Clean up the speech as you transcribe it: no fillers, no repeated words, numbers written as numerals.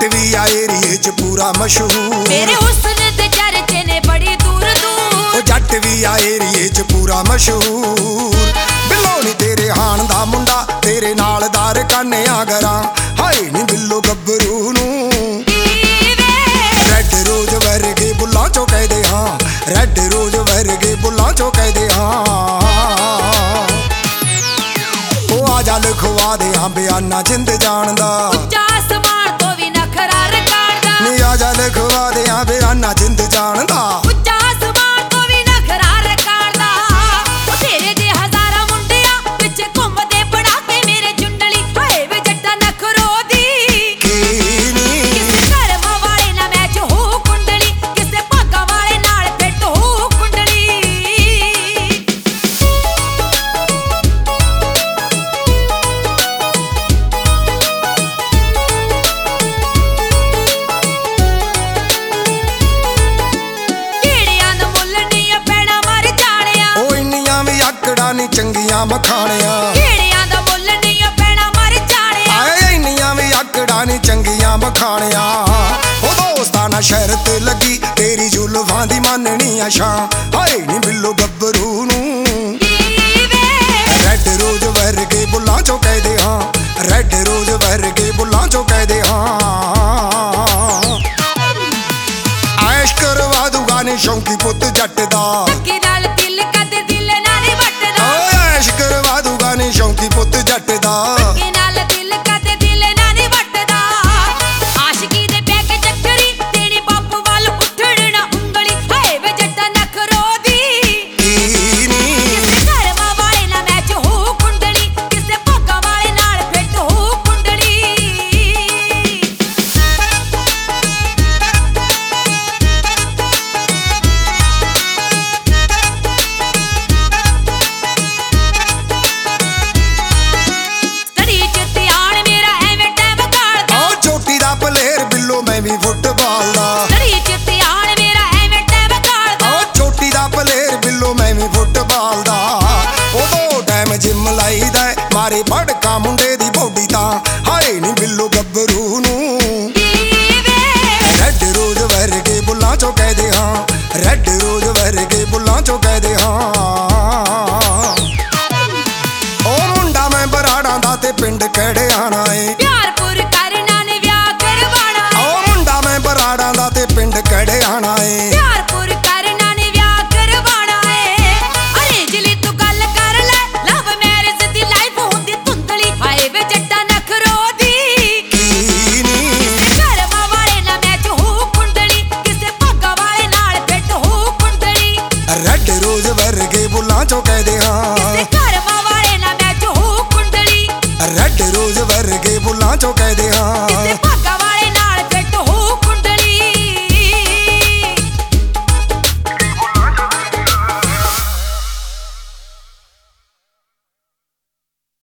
जट भी आ एरिए च पूरा मशहूर। मेरे हुस्न दे चर्चे ने बड़ी दूर दूर। जट भी आ एरिए च पूरा मशहूर। बिल्लो नी तेरे हान दा मुंडा तेरे नाल दार कान्या गरा हाय नी बिल्लो गब्बरू नू। रेड रोज वर्गे बुल्लां चो कहदे हां रेड रोज वर्गे बुल्लां चो कहदे हां। ओ आजा लिखवा दे हां बयाना जिंद जान दा। उच्चा आसमान तो भी नखरा रकांदा। नी आजा लिखवा दे हां बयाना जिंद जान दा। उच्चा आसमान तो भी नखरा रकांदा। ओ तेरे जे हजारां मुंडिया पिछे घुमदे बड़ा के मेरे चुंडली हाय वे जट्टा नखरो दी। किसे कर्मा वाले ना मैच हो कुंडली किसे भागा वाले नाल फिट हो कुंडली। कीड़ियां दा मुੱਲ नी पैणा मर जाणिया। ओ इन्नियां भी आकड़ा नी चंगियां मखाणियां। कीड़ियां दा मुੱਲ नी पैणा मर जाणिया। आए इन्नियां भी आकड़ा नी चंगियां मखाणियां। ओ दोस्ताना शर्त लगी तेरी जुल्फां दी माननी आशां हाय नी बिल्लो गब्बरू नू। रेड रोज वर्गे बुल्लां चो कहदे हां रेड रोज वर्गे बुल्लां चो कहदे हां। ऐश करवा दूंगा नी शौकी पुत जट दा। धक्के नाल दिल कद दिल नाल वटदा। ओ ऐश करवा दूंगा नी शौकी पुत जट दा। धक्के नाल दिल कद दिल नाल वटदा। आशिकी दे पैक चक्करी तेरी बापू वाल उठड़ ना उंगली हाय वे जट्टा नखरो दी। किसे कर्मा वाले ना मैच हो कुंडली किसे भागा वाले नाल फिट हो कुंडली। स्टडी च ध्यान मेरा एवें टाइम गालदा। ओ चोटी दा पलेर बिल्लो मैं भी फुटबाल दा।